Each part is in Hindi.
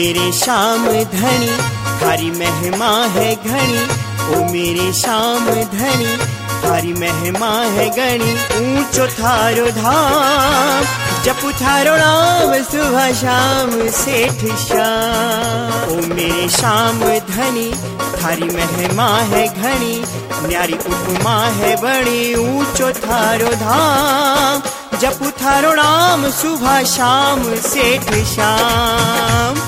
मेरे श्याम धनी थारी महिमा है घनी। ओ मेरे श्याम धनी थारी महिमा है घनी। ऊंचो थारो धाम जपु थारो नाम सुबह शाम सेठ श्याम। ओ मेरे श्याम धनी थारी महिमा है घनी। न्यारी उपमा है बड़ी ऊंचो थारो धाम जपु थारो नाम सुबह शाम सेठ श्याम।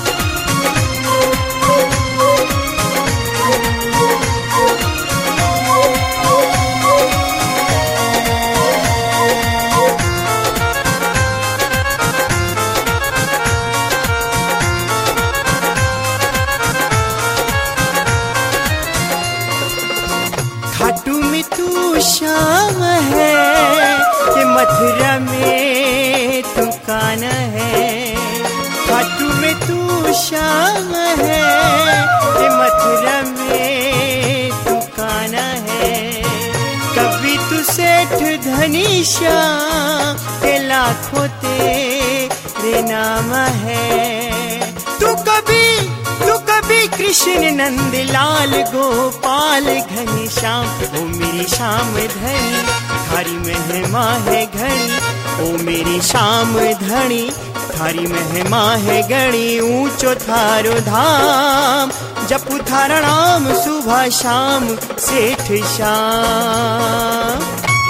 खाटू में तू श्याम है कि मथुरा में तू कान्हा है। खाटू में तू श्याम है कि मथुरा में तू कान्हा है। कभी तू सेठ धनी श्याम के लाखों तेरे नाम है। तू कभी कृष्ण नंद लाल गोपाल घनश्याम। ओ मेरी श्याम धनी थारी महिमा है घनी। ओ मेरी श्याम धनी थारी महिमा है घनी। ऊंचो थारो धाम जपु थारा नाम सुबह शाम सेठ श्याम।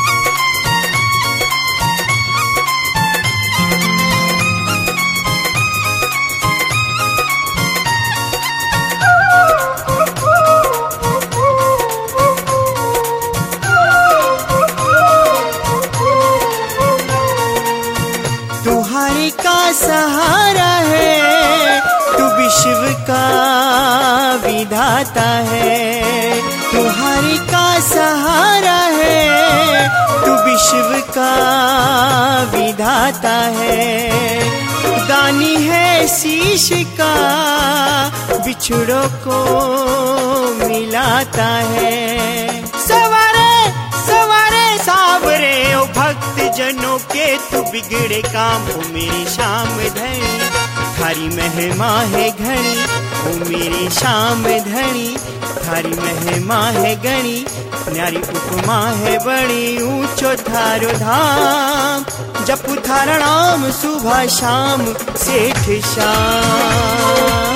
तुम्हारे का सहारा है तू विश्व का विधाता है। तुम्हारे का सहारा है तू विश्व का विधाता है। दानी है शीश का बिछड़ों को मिलाता है। सवारे सवारे सावरे ओ भक्त जनों के तू बिगड़े काम। ओ मेरी श्याम धनी थारी महिमा है घनी। ओ मेरी श्याम धनी थारी महिमा है घनी। न्यारी उपमा है बड़ी ऊंचो थारो धाम जपु थारा नाम सुबह शाम सेठ श्याम।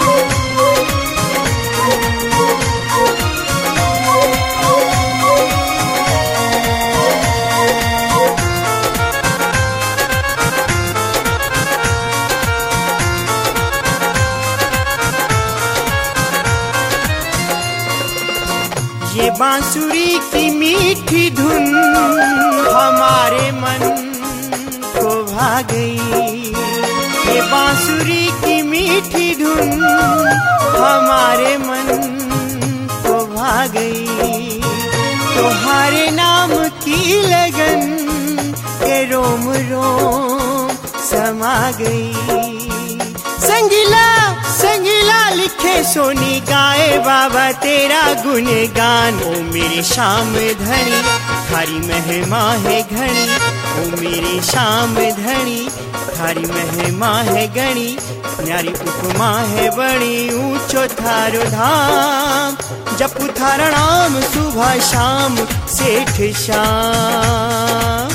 ये बांसुरी की मीठी धुन हमारे मन को भा गई। ये बांसुरी की मीठी धुन हमारे मन को भा गई। तुम्हारे नाम की लगन के रोम रोम समा गई। संगीला संगीला लिखे सोनी गाए बाबा तेरा गुणगान। ओ मेरी श्याम धनी थारी महिमा है घनी। ओ मेरी श्याम धनी थारी महिमा है घनी। न्यारी उपमा है बड़ी ऊंचो थारो धाम जपु थारा नाम सुबह शाम सेठ श्याम।